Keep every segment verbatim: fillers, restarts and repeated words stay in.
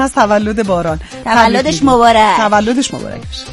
از تولد باران. تولدش مبارک. تولدش مبارک باشه.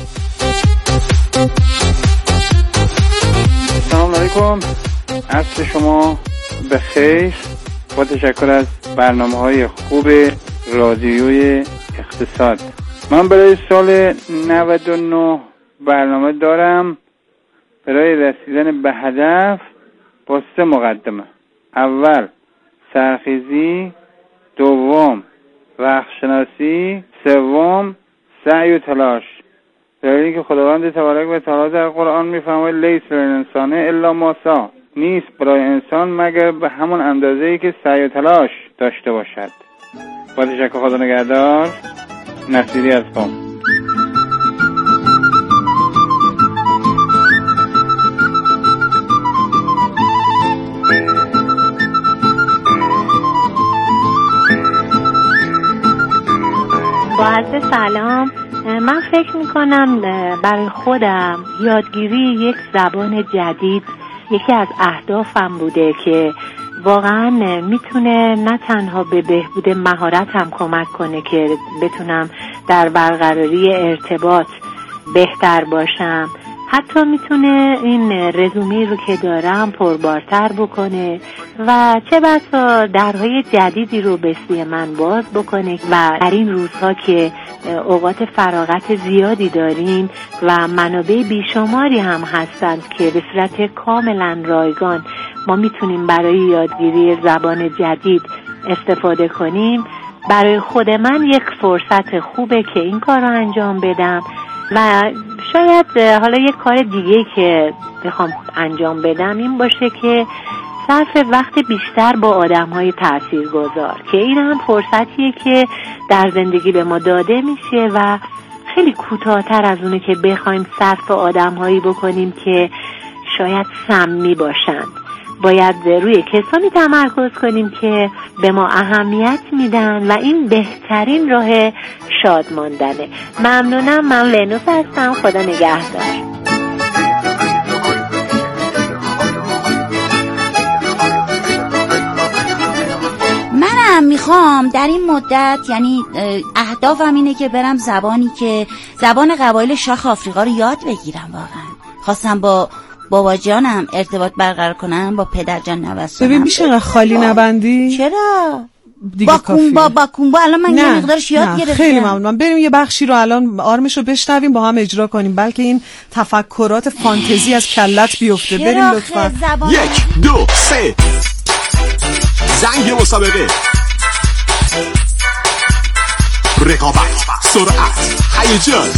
سلام علیکم، عصر شما بخیر. با تشکر از برنامه‌های خوب رادیوی اقتصاد. من برای سال نود و نه برنامه دارم برای رسیدن به هدف با سه مقدمه. اول سرخیزی، دوم وقت‌شناسی، سوم سعی و تلاش. دلیلی که خداوند تبارک و تعالی در قرآن میفرماید لیس للانسان الا ما سعی، نیست برای انسان مگر به همون اندازه‌ای که سعی و تلاش داشته باشد. با تشکر، خدا نگهدار. نصیری از قم. با عرض سلام، من فکر میکنم برای خودم یادگیری یک زبان جدید یکی از اهدافم بوده که واقعا میتونه نه تنها به بهبود مهارتم کمک کنه که بتونم در برقراری ارتباط بهتر باشم، حتی میتونه این رزومه رو که دارم پربارتر بکنه و چه بسا درهای جدیدی رو به سوی من باز بکنه. و در این روزها که اوقات فراغت زیادی داریم و منابع بیشماری هم هستند که به صورت کاملا رایگان ما میتونیم برای یادگیری زبان جدید استفاده کنیم، برای خود من یک فرصت خوبه که این کار رو انجام بدم. و شاید حالا یک کار دیگه که بخوام انجام بدم این باشه که صرف وقت بیشتر با آدم‌های تاثیرگذار، که این هم فرصتیه که در زندگی به ما داده میشه و خیلی کوتاه‌تر از اونه که بخوایم صرف آدم‌هایی بکنیم که شاید سمی باشن. باید روی کسانی تمرکز کنیم که به ما اهمیت میدن و این بهترین راه شاد ماندنه. ممنونم. من لنوس هستم. خدا نگهدار. منم میخوام در این مدت، یعنی اهدافم اینه که برم زبانی که زبان قبایل شاخ آفریقا رو یاد بگیرم. واقعا خواستم با بابا جانم ارتباط برقرار کنم، با پدر جان نوستانم. ببین میشه انقدر خالی نبندی؟ چرا؟ دیگه با کونبا با کونبا الان من یه مقدارش یاد گرفتم. خیلی ممنونم. بریم یه بخشی رو الان آرمش رو بشنویم با هم اجرا کنیم، بلکه این تفکرات فانتزی از کلت بیفته. بریم لطفا. یک دو سه زنگ مسابقه، رقابت، سرعت، هیجان.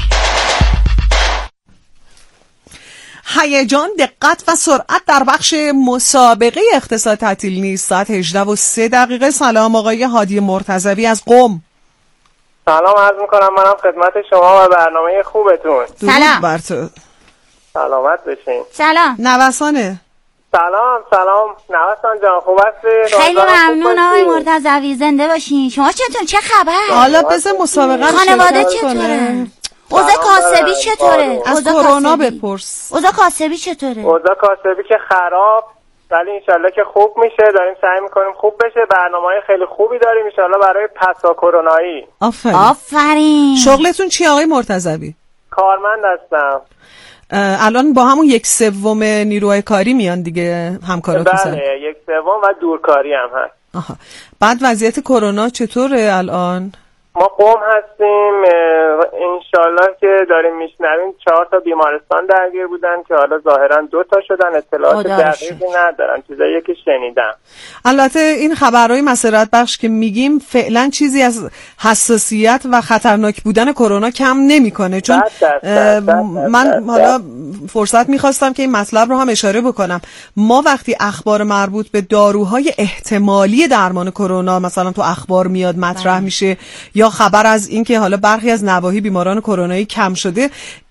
هیجان، دقت و سرعت در بخش مسابقه اقتصاد تعطیل نیست. ساعت هجده و سه دقیقه. سلام آقای هادی مرتضوی از قم. سلام عرض میکنم منم خدمت شما و برنامه خوبتون. سلام بر تو. سلامت بشین. سلام. نوسانه. سلام سلام نوسان جان، خوب هستی؟ خیلی ممنون آقای مرتضوی، زنده باشین. شما چطور؟ چه خبر؟ حالا بذار مسابقه خانواده چطوره؟ اوضاع کاسبی چطوره؟ از کرونا بپرس. اوضاع کاسبی چطوره؟ اوضاع کاسبی که خراب، ولی انشالله که خوب میشه. داریم سعی میکنیم خوب بشه. برنامه‌های خیلی خوبی داریم انشالله برای پسا کرونایی. آفرین. آفرین. شغلتون چیه آقای مرتضوی؟ کارمند هستم. الان با همون یک سوم نیروهای کاری میان دیگه همکاراتون؟ بله، یک سوم و دورکاری هم هست. آها. بعد وضعیت کرونا چطوره الان؟ ما قم هستیم، انشالله که داریم میشنویم چهار تا بیمارستان درگیر بودن که حالا ظاهرا دو تا شدن. اطلاعات دقیقی ندارم، چیزایی که شنیدم. البته این خبرهای مسرت بخش که میگیم فعلا چیزی از حساسیت و خطرناک بودن کرونا کم نمیکنه، چون من حالا فرصت میخواستم که این مطلب رو هم اشاره بکنم. ما وقتی اخبار مربوط به داروهای احتمالی درمان کرونا مثلا تو اخبار میاد مطرح میشه، یا خبر از این که حالا برخی از نواحی بیماران کرونایی کم شده،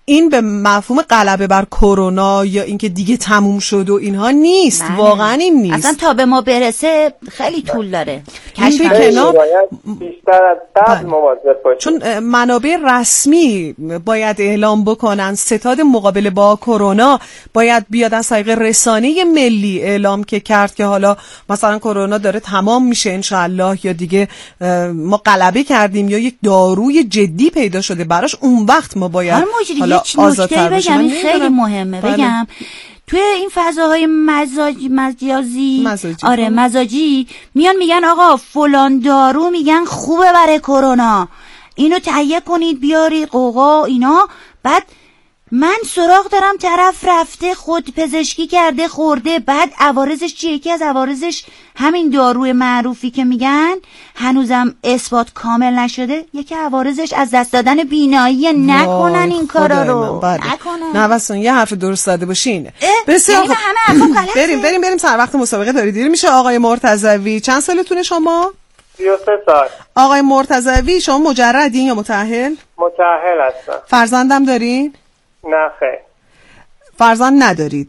این به مفهوم غلبه بر کرونا یا اینکه دیگه تموم شد و اینها نیست. بله. واقعا این نیست. اصلا تا به ما برسه خیلی طول داره. این به کنار بیشتر از قبل مواظب باشیم، چون منابع رسمی باید اعلام بکنن. ستاد مقابله با کرونا باید بیاد از طریق رسانه ملی اعلام که کرد که حالا مثلا کرونا داره تمام میشه انشالله، یا دیگه ما غلبه کردیم، یا یک داروی جدی پیدا شده براش. اون وقت ما باید حالا آزادتر بشیم. این خیلی مهمه. بله. بگم توی این فضاهای مزاج مجازی مزاجی. آره مزاجی میان میگن آقا فلان دارو میگن خوبه برای کرونا، اینو تهیه کنید بیارید قوقا اینا. بعد من سراغ دارم طرف رفته خود پزشکی کرده خورده، بعد عوارضش چیه؟ یکی از عوارضش همین داروی معروفی که میگن هنوزم اثبات کامل نشده، یکی عوارضش از دست دادن بینایی. نکنن این کارا رو. نکنن. نه واسه یه حرف درست زده باشین. بسیار خوب. بریم بریم بریم سر وقت مسابقه داری دیر میشه. آقای مرتضوی چند سالتونه شما؟ سی و سه سال. آقای مرتضوی شما مجردین یا متأهل؟ متأهل هستم. فرزندم دارین؟ نه خیر. فرزند ندارید؟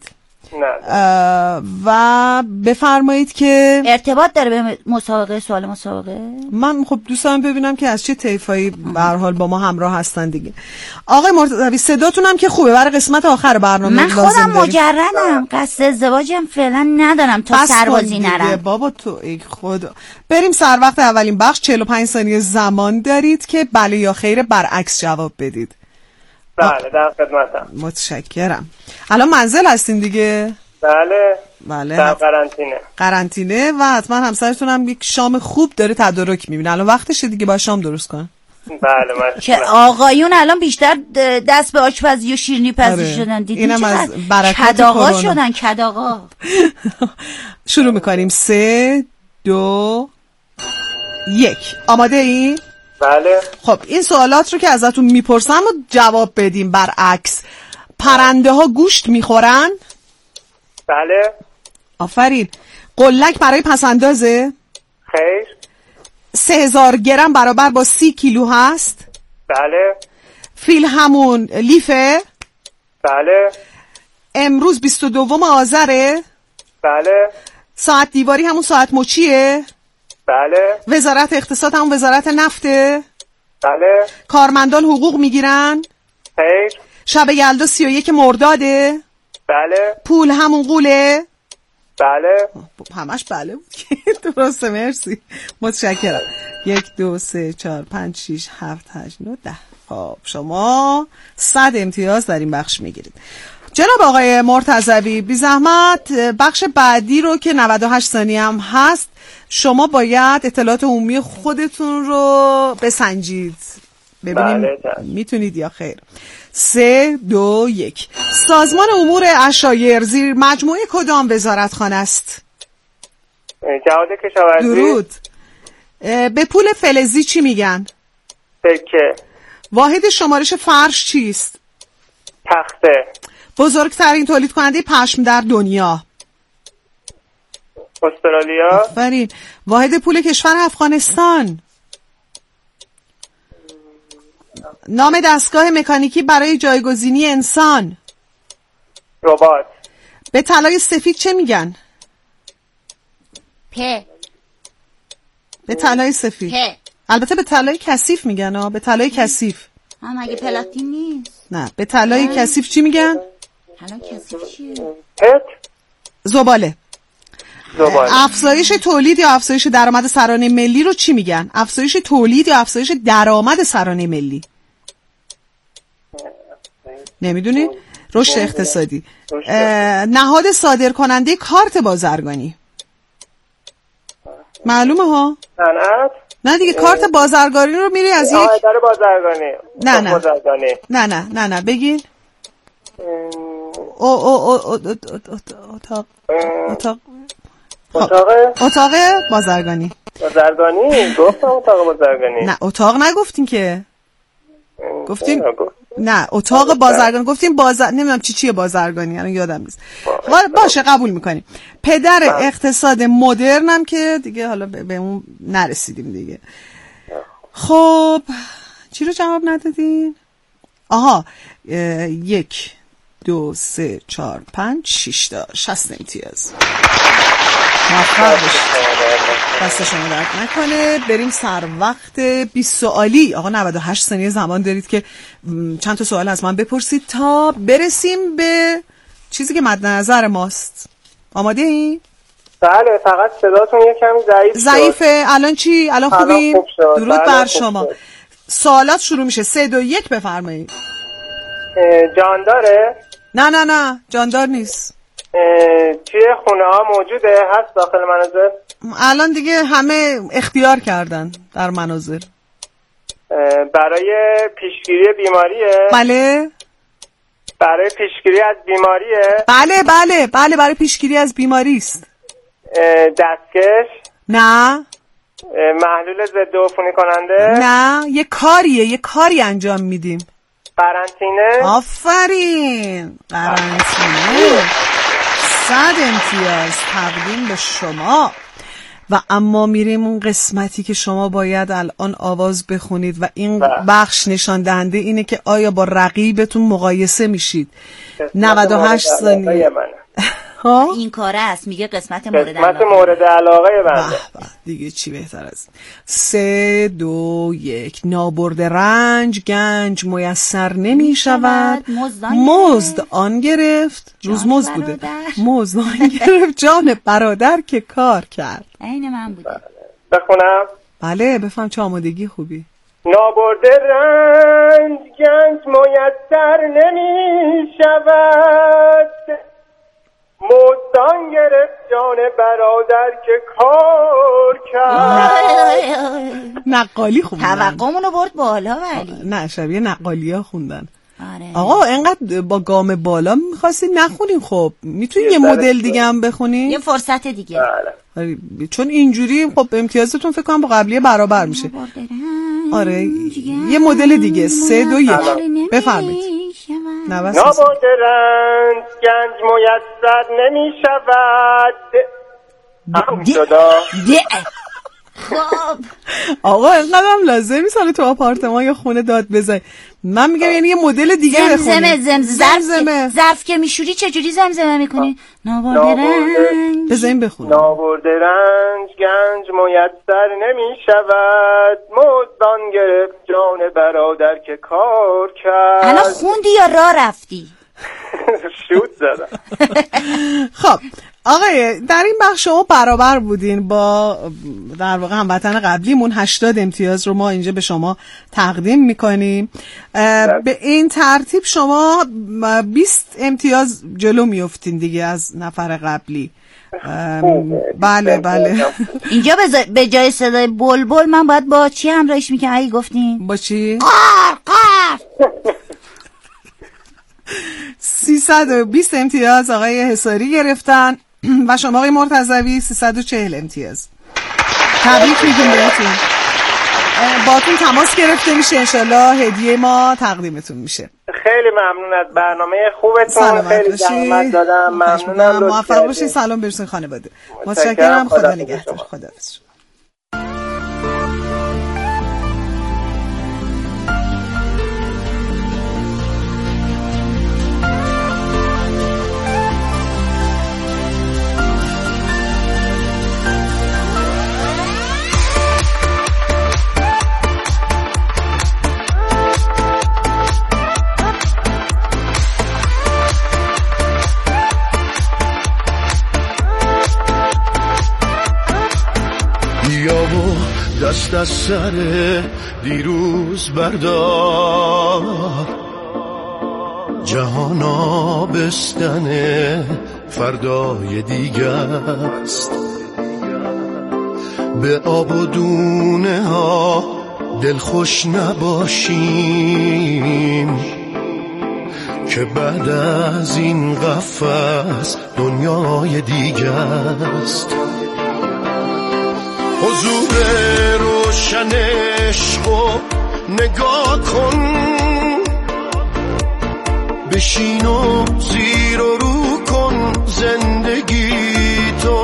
نه. و بفرمایید که ارتباط داره به مسابقه، سوال مسابقه؟ من خب دوست دارم ببینم که از چه طیفایی به هر حال با ما همراه هستن دیگه. آقای مرتضوی صداتون هم که خوبه برای قسمت آخر برنامه. من خودم مجردم، قصد ازدواجم فعلا ندارم تا سربازی نرم. بابا تو ای خدا. بریم سر وقت اولین بخش. چهل و پنج ثانیه زمان دارید که بله یا خیر برعکس جواب بدید. بله در خدمتم. متشکرم. الان منزل هستین دیگه؟ بله. بله. در قرنطینه. قرنطینه و حتما همسرتون هم یک شام خوب داره تدارک میبینه. الان وقتشه دیگه با شام درست کن. بله من که آقایون الان بیشتر دست به آشپزی و شیرینی پزی آره. شدن. دیدین اینم از برکات کدآقا شدن. کدآقا. شروع میکنیم. سه دو یک. آماده ای؟ بله. خب این سوالات رو که ازتون میپرسم و جواب بدیم برعکس. پرنده ها گوشت میخورن؟ بله. آفرین. قلک برای پسندازه؟ خیر. سه هزار گرم برابر با سی کیلو هست؟ بله. فیل همون لیفه؟ بله. امروز بیست و دوم آذره؟ بله. ساعت دیواری همون ساعت مچیه؟ بله. وزارت اقتصاد همون وزارت نفته؟ بله. کارمندان حقوق میگیرن؟ خیر. شب یلدا سی و یک مرداده؟ بله. پول همون قوله؟ بله. همش بله بود که درسته. مرسی متشکرم. یک دو سه چهار پنج شیش هفت هشت نه ده. خب شما صد امتیاز در این بخش میگیرید. جناب آقای مرتضوی بی زحمت بخش بعدی رو که نود و هشت ثانیه هم هست شما باید اطلاعات عمومی خودتون رو بسنجید ببینیم بله میتونید یا خیر. سه دو یک. سازمان امور عشایر زیر مجموعه کدام وزارتخانه است؟ جهاد کشاورزی. درود. به پول فلزی چی میگن؟ سکه. واحد شمارش فرش چیست؟ تخته. بزرگترین تولید کننده پشم در دنیا؟ استرالیا. آفرین. واحد پول کشور افغانستان؟ نام دستگاه مکانیکی برای جایگزینی انسان؟ ربات. به طلای سفید چه میگن؟ پ. به طلای سفید پ. البته به طلای کثیف میگن ها. به طلای کثیف. ها مگه پلاتین نیست؟ نه به طلای کثیف چی میگن؟ طلای کثیف چیه؟ پت. زباله. زباله. افزایش تولید یا افزایش درآمد سرانه ملی رو چی میگن؟ افزایش تولید یا افزایش درآمد سرانه ملی؟ نمیدونی؟ رشد اقتصادی. نهاد صادر کننده کارت بازرگانی معلومه ها؟ صنعت. نه دیگه کارت بازرگانی رو میری از یک اداره بازرگانی. نه نه نه نه نه نه بگین. او او او اتاق اتاق اتاق اتاق بازرگانی. بازرگانی گفتم اتاق بازرگانی. نه اتاق نگفتین که. گفتین نه اتاق بازرگانی گفتیم بازار نمیدونم چی چیه بازرگانی الان یادم نیست. باشه قبول میکنیم. پدر اقتصاد مدرنم که دیگه حالا به اون نرسیدیم دیگه. خب چی رو جواب ندادین؟ آها یک دو سه چهار پنج شش تا شصت امتیاز. موفق باشید. دست شما درد نکنه. بریم سر وقت بیست سوالی. آقا نود و هشت ثانیه زمان دارید که چند تا سوال از من بپرسید تا برسیم به چیزی که مد نظر ماست. آماده این؟ بله، فقط صداتون یه کمی ضعیف ضعیفه. الان چی؟ الان خوبیم؟ درود بر شما. سوالات شروع میشه. سه دو یک بفرمایید. جانداره؟ نه نه نه جاندار نیست. توی خونه ها موجوده؟ هست داخل منازل؟ الان دیگه همه اختیار کردن در منازل. برای پیشگیری بیماریه؟ بله. برای پیشگیری از بیماریه؟ بله بله بله برای پیشگیری از بیماری است. دستکش؟ نه. محلول ضد عفونی کننده؟ نه، یه کاریه، یه کاری انجام میدیم. قرنطینه؟ آفرین، قرنطینه. صد امتیاز تقدیم به شما. و اما میریم اون قسمتی که شما باید الان آواز بخونید و این بخش نشان دهنده اینه که آیا با رقیبتون مقایسه میشید. نود و هشت ثانیه. این کاره است، میگه قسمت مورد علاقه. قسمت مورد علاقه بنده. دیگه چی بهتر از سه دو یک. نابرد رنج گنج میسر نمی شود، مزد آن گرفت. روز مزد بوده. مزد آن گرفت جان برادر که کار کرد. عین من بوده. بخونم؟ بله بفهم. چه آمادگی خوبی. نابرد رنج گنج میسر نمی شود، مزدان گرفت جان برادر که کار کرد. نقالی خوندن. توقعمونو برد بالا ولی. نه شبیه نقالی ها خوندن. آره. آقا اینقدر با گام بالا میخواستی نخونین. خب میتونی یه مدل دیگه هم بخونین؟ یه فرصت دیگه. بله. چون اینجوری خب امتیازتون فکر کنم با قبلیه برابر میشه. آره یه مدل دیگه. سه دو یک بفرمایید. نابرد رنج گنج میسر نمی شود. همون شدا. خب آقا اینقدر هم لازم نیست حالا تو آپارتمان یا خونه داد بزنی. من میگم یعنی یه مدل دیگه زمزمه زمزمه ظرف که میشوری چجوری زمزمه میکنی؟ نابرد رنج بزنیم بخونیم. نابرد رنج گنج میسر نمی شود، مزدان گرفت جان برادر که کار کرد. الان خوندی یا راه رفتی؟ شوت زدم. خب آقای در این بخش شما برابر بودین با در واقع هموطن قبلیمون. هشتاد امتیاز رو ما اینجا به شما تقدیم میکنیم. به این ترتیب شما بیست امتیاز جلو میافتین دیگه از نفر قبلی. بله بله. اینجا به جای صدای بلبل من باید با چی همراهش میکنم اگه گفتین؟ با چی؟ قار قار. سیصد و بیست امتیاز آقای حصاری گرفتن و شما آقای مرتضوی سیصد و چهل امتیاز. تبریک میگیم بهتون. باتون تماس گرفته میشه، انشالله هدیه ما تقدیمتون میشه. خیلی ممنون از برنامه خوبتون. خیلی زحمت دادم. ممنونم. موفق باشین. سلام برسون خانواده. متشکرم. خدا نگهدار. خداحافظ. دست از سر دیروز بردار، جهان آبستن فردای دیگه است. به آب و دونه ها دلخوش نباشیم که بعد از این قفس دنیای دیگه است. حضور روشن عشقو نگاه کن، بشین و زیر و رو کن زندگی تو.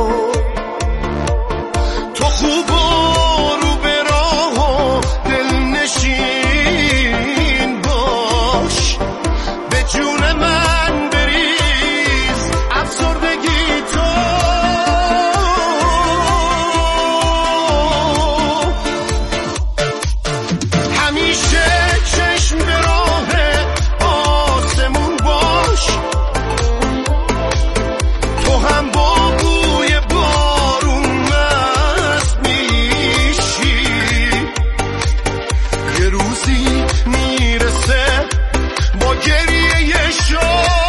تو خوب و رو به راه و دل نشین باش، روزی میرسه با گریه شوق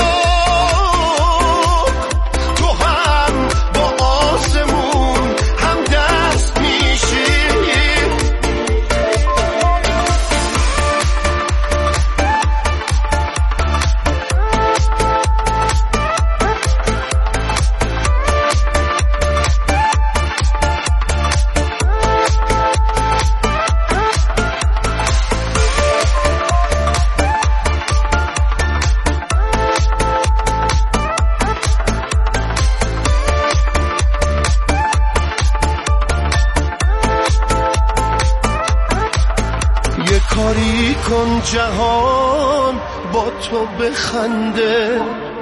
تو هم با آسمون هم دست میشی. کاری کن جهان با تو بخنده،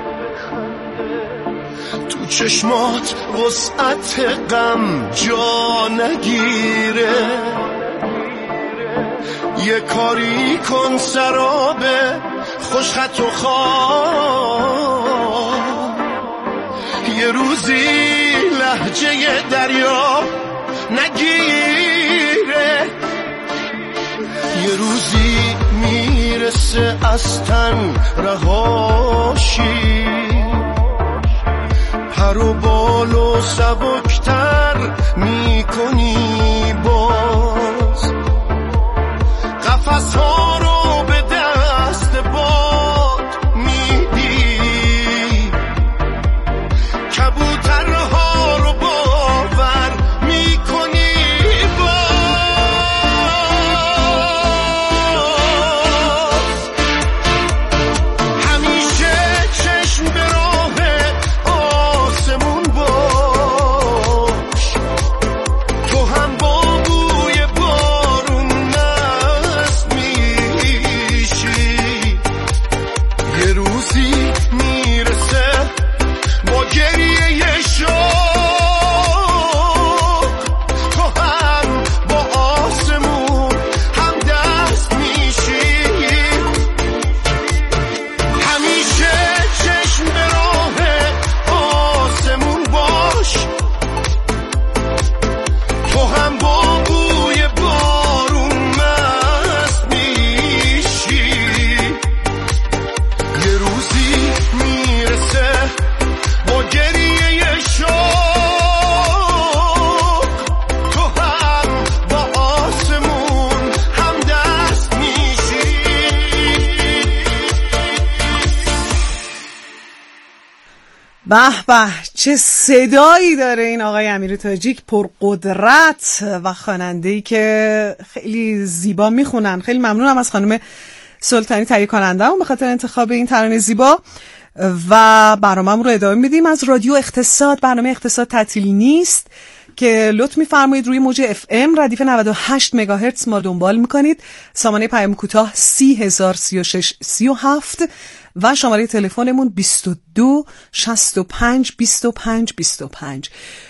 تو چشمات وسعت غم جا نگیره. یه کاری کن سراب خوشخط و خواب، یه روزی لهجه دریا نگیره. یه روزی میرسه از تن رهاشی، پر و بال و سبکتر میکنی باز، قفس ها رو به دست باد میدی، کبوترها رو باور میکنی به به، چه صدایی داره این آقای امیر تاجیک، پرقدرت و خواننده‌ای که خیلی زیبا میخونن. خیلی ممنونم از خانم سلطانی تهیه کننده اون به خاطر انتخاب این ترانه زیبا و برنامه‌مون رو ادامه میدیم. از رادیو اقتصاد، برنامه اقتصاد تعطیل نیست که لطف می‌فرمایید روی موج اف ام ردیف نود و هشت مگاهرتز ما دنبال می‌کنید. سامانه پیام کوتاه سی هزار سی و شش سی و هفت و شماره تلفنمون بیست و دو شصت و پنج بیست و پنج بیست و پنج.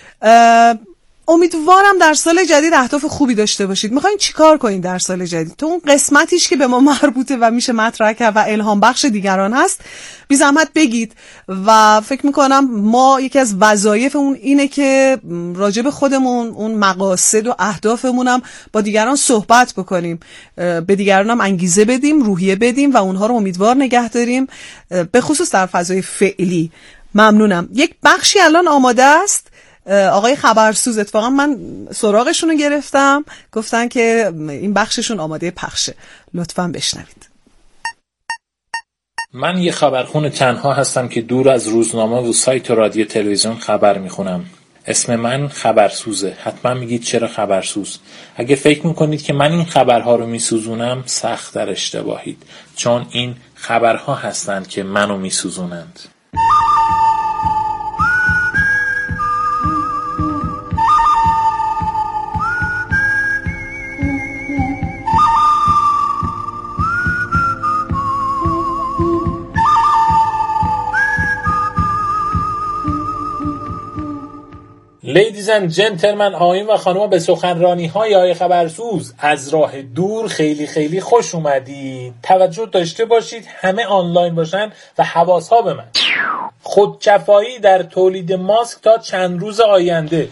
امیدوارم در سال جدید اهداف خوبی داشته باشید. میخواین چیکار کنین در سال جدید؟ تو اون قسمتیش که به ما مربوطه و میشه مطرح کرد و الهام بخش دیگران هست، بی زحمت بگید. و فکر میکنم ما یکی از وظایف اون اینه که راجع به خودمون اون مقاصد و اهدافمون هم با دیگران صحبت بکنیم، به دیگران هم انگیزه بدیم، روحیه بدیم و اونها رو امیدوار نگه داریم، به خصوص در فضای فعلی. ممنونم. یک بخشی الان آماده است. آقای خبرسوز، اتفاقا من سراغشون رو گرفتم، گفتن که این بخششون آماده پخشه. لطفاً بشنوید. من یه خبرخون تنها هستم که دور از روزنامه و سایت و رادیو تلویزیون خبر میخونم. اسم من خبرسوزه. حتما میگید چرا خبرسوز؟ اگه فکر میکنید که من این خبرها رو میسوزونم، سخت در اشتباهید، چون این خبرها هستند که منو میسوزونند. لیدیز اند جنتلمن، آقایون و خانوما، به سخنرانی های آقای خبرسوز از راه دور خیلی خیلی خوش اومدید. توجه داشته باشید همه آنلاین باشن و حواسها به من. خودجفایی در تولید ماسک تا چند روز آینده.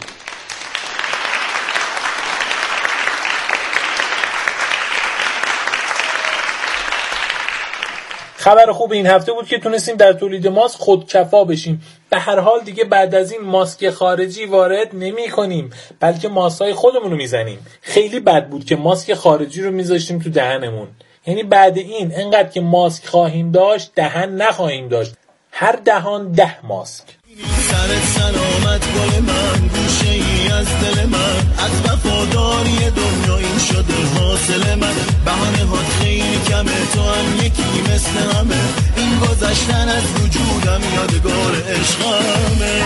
خبر خوب این هفته بود که تونستیم در تولید ماسک خودکفا بشیم. به هر حال دیگه بعد از این ماسک خارجی وارد نمی کنیم، بلکه ماسک‌های خودمون رو میزنیم. خیلی بد بود که ماسک خارجی رو میذاشتیم تو دهنمون. یعنی بعد این انقدر که ماسک خواهیم داشت دهن نخواهیم داشت. هر دهان ده ماسک. سرت سلامت گل من، گوشه ای از دل من، از وفاداری دنیا این شده حاصل من. بهانه هات خیلی کمه، تو هم یکی مثل همه، این گذشتن از وجودم یادگار عشقمه.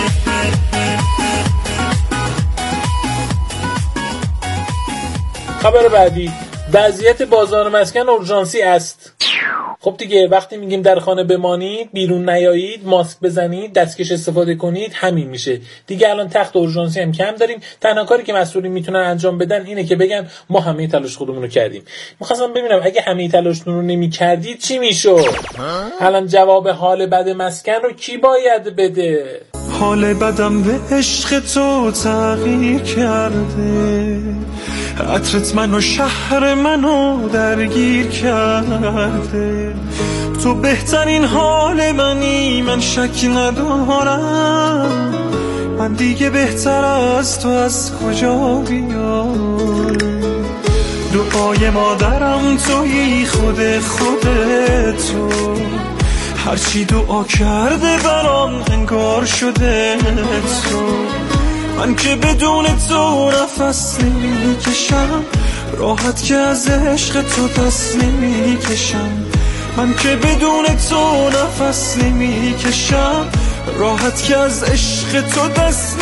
خبر بعدی، وضعیت بازار مسکن اورژانسی است. خب دیگه وقتی میگیم در خانه بمانید، بیرون نیایید، ماسک بزنید، دستکش استفاده کنید، همین میشه دیگه. الان تخت اورژانسی هم کم داریم. تنها کاری که مسئولین میتونن انجام بدن اینه که بگن ما همه تلاش خودمون رو کردیم. می‌خواستم ببینم اگه همه تلاشتون رو نمی‌کردید چی میشد؟ الان جواب حال بد مسکن رو کی باید بده؟ حال بدم به عشق تو تغییر کرده، عطرت منو شهر منو درگیر کرده. تو بهترین حال منی، من شک ندارم، من دیگه بهتر از تو از کجا بیام. دعای مادرم تویی، خود خود تو، هرچی دعا کرده برام انگار شده تو. من که بدون تو نفس نمیکشم، راحت که از عشق تو دست نمیکشم. من که بدون تو نفس نمیکشم، راحت که از عشق تو دست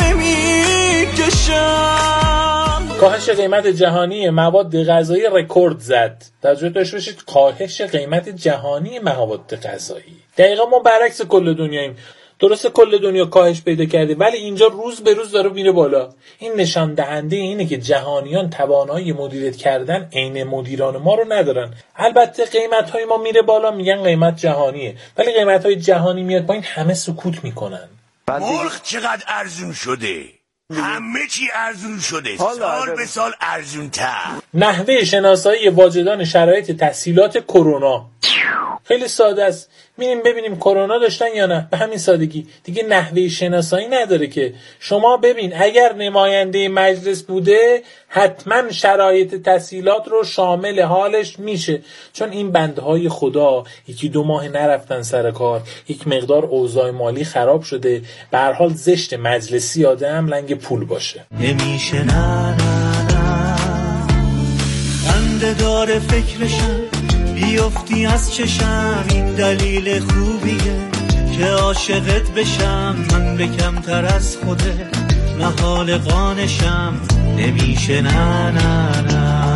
نمیکشم. کاهش قیمت جهانی مواد غذایی رکورد زد. توجه داشته باشید، کاهش قیمت جهانی مواد غذایی. دقیقا ما برعکس کل دنیاییم. درسته کل دنیا کاهش پیدا کرده، ولی اینجا روز به روز داره میره بالا. این نشان دهنده اینه که جهانیان توانایی مدیریت کردن عین مدیران ما رو ندارن. البته قیمت های ما میره بالا، میگن قیمت جهانیه، ولی قیمت های جهانی میاد پایین، همه سکوت میکنن. مرغ چقدر ارزون شده، همه چی ارزون شده، سال به سال ارزون تر. نحوه شناسایی واجدان شرایط تحصیلات کرونا خیلی ساده است. میریم ببینیم کرونا داشتن یا نه، به همین سادگی. دیگه نحوه شناسایی نداره که. شما ببین اگر نماینده مجلس بوده حتما شرایط تحصیلات رو شامل حالش میشه، چون این بندهای خدا یکی دو ماه نرفتن سر کار، یک مقدار اوضاع مالی خراب شده. به هر حال زشت مجلسی آدم لنگ پول باشه. نمیشه نه نه نه خنده داره فکرشم، بیافتی از چشم، این دلیل خوبیه که عاشقت بشم. من به کمتر از خوده نهال قانشم، نمیشه نه نه نه.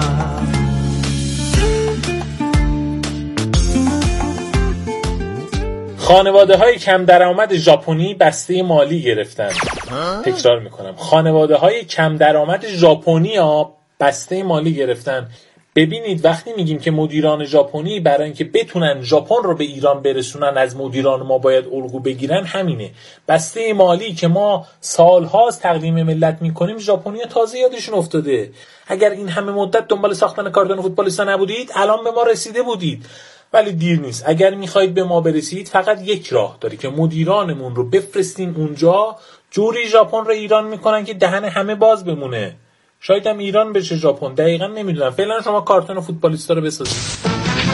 خانواده های کم درآمد ژاپنی بسته مالی گرفتن. تکرار میکنم، خانواده های کم درآمد ژاپنی ها بسته مالی گرفتن. ببینید وقتی میگیم که مدیران ژاپنی برای اینکه بتونن ژاپن رو به ایران برسونن از مدیران ما باید الگو بگیرن، همینه. بسته مالی که ما سالهاست تقدیم ملت میکنیم، ژاپنی‌ها تازه یادشون افتاده. اگر این همه مدت دنبال ساختن کاردان فوتبالیستا نبودید الان به ما رسیده بودید. ولی دیر نیست. اگر میخواید به ما برسید فقط یک راه داری که مدیرانمون رو بفرستین اونجا، جوری ژاپن رو ایران میکنن که دهن همه باز بمونه. شاید هم ایران بشه ژاپن، دقیقاً نمیدونم. فعلا شما کارتون فوتبالیستا رو بسازید.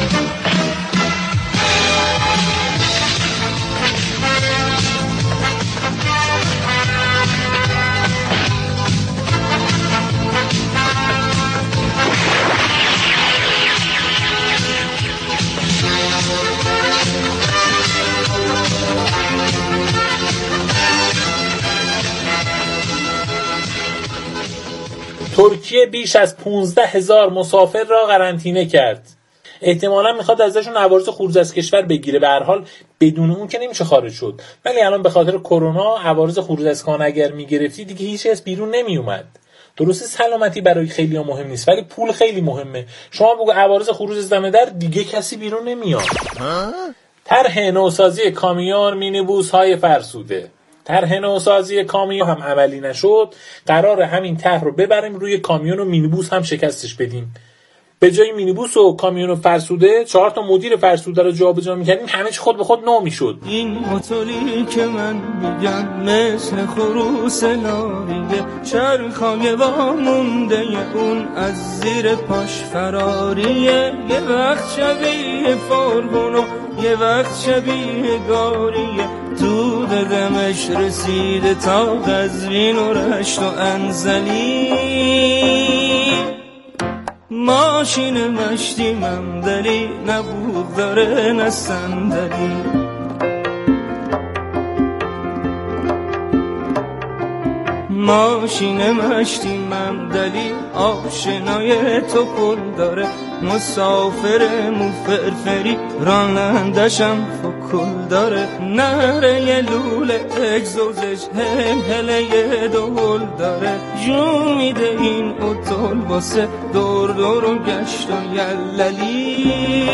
ترکیه بیش از پانزده هزار مسافر را قرنطینه کرد. احتمالاً میخواد ازشون عوارض خروج از کشور بگیره. به هر حال بدون اون که نمیشه خارج شد. ولی الان به خاطر کرونا عوارض خروج از خانه اگر میگرفتی دیگه هیچ کس بیرون نمیومد. درسته سلامتی برای خیلی‌ها مهم نیست، ولی پول خیلی مهمه. شما بگو عوارض خروج از دم در، دیگه کسی بیرون نمیاد. طرح نوسازی کامیون مینیبوس‌های فرسوده. طرح نوسازی کامیون هم عملی نشد. قرار همین طرح رو ببریم روی کامیون و مینیبوس هم شکستش بدیم. به جای مینیبوس و کامیون فرسوده چهار تا مدیر فرسوده رو جابجا می‌کردیم، همه چی خود به خود نو می‌شد. این موتوری که من میگم مثل خروس لاریه، چرخای وامونده اون از زیر پاش فراریه، یه وقت شبیه فرغون و یه وقت شبیه گاریه، تو دمش رسیده تا قزوین و رشت و انزلی. ماشین مشتی ممدلی نبود داره نه صندلی، ماشین مشتی ممدلی آشنای تو پل داره، مسافر مفرفری رانندشم فکل داره، نره لوله اگزوزش هل هله دول داره، جون میده این اتول واسه دور دور و گشت و یللی.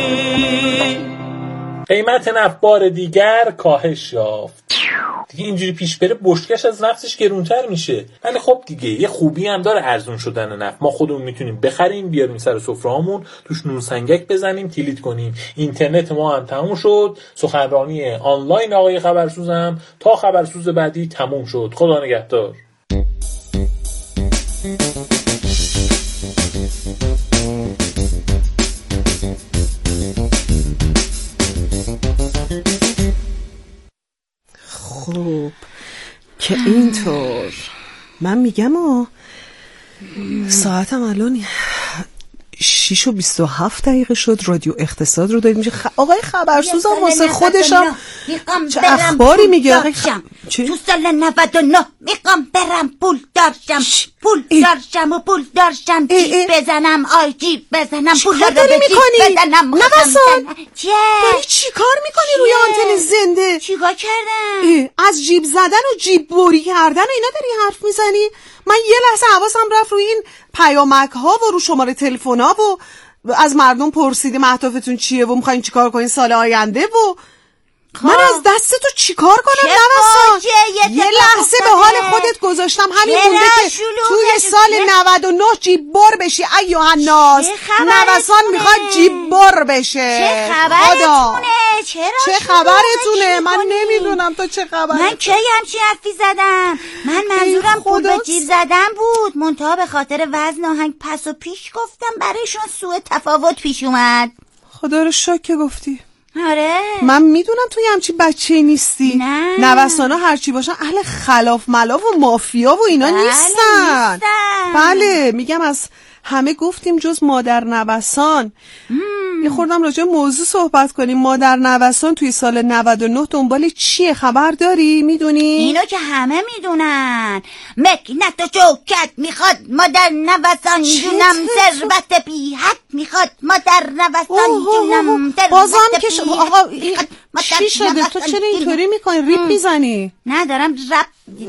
قیمت نفت بار دیگر کاهش یافت. دیگه اینجوری پیش بره بشکش از نفتش گرونتر میشه. ولی خب دیگه یه خوبی هم داره ارزون شدن نفت. ما خودمون میتونیم بخریم بیاریم سر سفره‌هامون، توش نون سنگک بزنیم، کلید کنیم. اینترنت ما هم تموم شد. سخنرانی آنلاین آقای خبرسوزم تا خبرسوز بعدی تموم شد. خدا نگهدار. خب که اینطور من میگم آه ساعتم الان شیش و بیست و هفت دقیقه شد. رادیو اقتصاد رو دارید میشه. خ... آقای خبرسوز هم واسه خودشم چه اخباری میگه؟ تو سال نود و نه میخوام برم پول دارشم، پول دارشم و پول دارشم، جیب بزنم، آی جیب بزنم، پول رو به جیب بزنم. نوسان چیه؟ داری چی کار میکنی روی آنتن زنده؟ چیکار کردم؟ از جیب زدن و جیب بری کردن و اینا داری حرف میزنی؟ من یه لحظه حواسم رفت روی این پیامک ها و رو شماره تلفن ها و از مردم پرسیدیم اهدافتون چیه و میخواین چیکار کنین سال آینده و من از دست تو چیکار کنم نوسان؟ یه لحظه به حال خودت گذاشتم، همین مونده که توی سال نود و نه جیب بر بشی. ایوه الناس نوسان میخواد جیب بر بشه. چه خبرتونه؟ چه خبرتونه؟ من نمیدونم تو چه خبره. من کی همچین حرفی زدم؟ من منظورم پول به جیب زدن بود، منتها به خاطر وزن آهنگ پس و پیش گفتم برایشون سوء تفاوت پیش اومد. خدا رو شکر که گفتی. آره من میدونم توی همچی بچه نیستی. نه نوسانا هرچی باشن اهل خلاف ملاف و مافیا و اینا بله نیستن. نیستن. بله میگم از همه گفتیم جز مادر نوسان. یه خوردم راجع موضوع صحبت کنیم. مادر نوسان توی سال نود و نه دنبال چیه؟ خبر داری؟ میدونی؟ اینو که همه میدونن. مکنت و شوکت میخواد مادر نوسان، جونم ثروت بی حد میخواد مادر نوسان، جونم بازم که ش... آقا این... چی شده؟ تو چرا اینطوری میکنی؟ ریپ میزنی؟ نه دارم رپ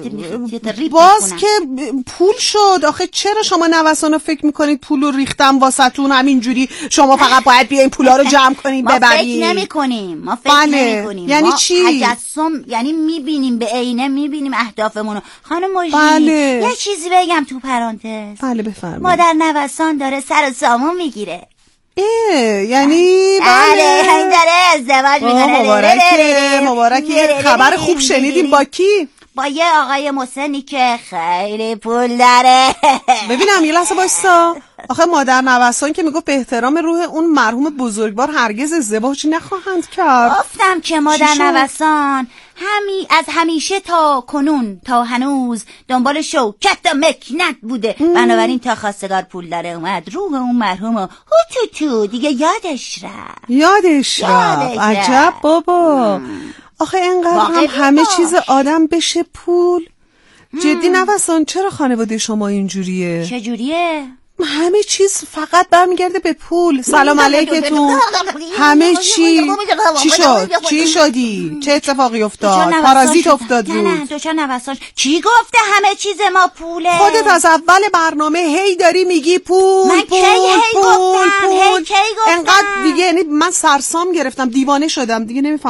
باز که پول شد. آخه چرا شما نوسانا فکر میکنید پولو ریختم واسهتون همینجوری شما فقط باید بیاین پولا رو جمع کنین ببرین؟ ما فکر نمی کنیم ما فکر بله. نمی کنیم یعنی ما چی؟ تجسم، یعنی میبینیم به عینه، میبینیم اهدافمونو. خانم مجید بله. یه چیزی بگم تو پرانتز. بله بفرمایید. مادر نوسان داره سر و سامون میگیره. اه یعنی بله این داره ازدواج میکنه. مبارکه مبارکه. خبر خوب شنیدیم. با کی؟ با یه آقای مسنی که خیلی پول داره. ببینم یه لحظه بایستا. آخه مادر نوسان که میگفت به احترام روح اون مرحوم بزرگوار هرگز ازدواج نخواهند کرد. گفتم که مادر نوسان همی از همیشه تا کنون تا هنوز دنبال شوکت و مکنت بوده. بنابراین تا خواستگار پول داره اومد روح اون مرحوم هو تو تو دیگه یادش رفت. یادش رفت. عجب بابا. آخه اینقدر هم همه چیز آدم بشه پول. جدی نوسان چرا خانواده شما اینجوریه؟ چجوریه؟ همه چیز فقط برمیگرده به پول. سلام علیکتون. همه چی چی شد؟ چی شدی؟ چه اتفاقی افتاد؟ پارازیت افتاد رو؟ نه دوچار نوسان چی گفته همه چیز ما پوله؟ خودت از اول برنامه هی داری میگی پول من پول کی هی پول گفتم؟ پول. هی کی گفتم؟ انقدر دیگه یعنی من سرسام گرفتم، دیوانه شدم دیگه، نمیفهم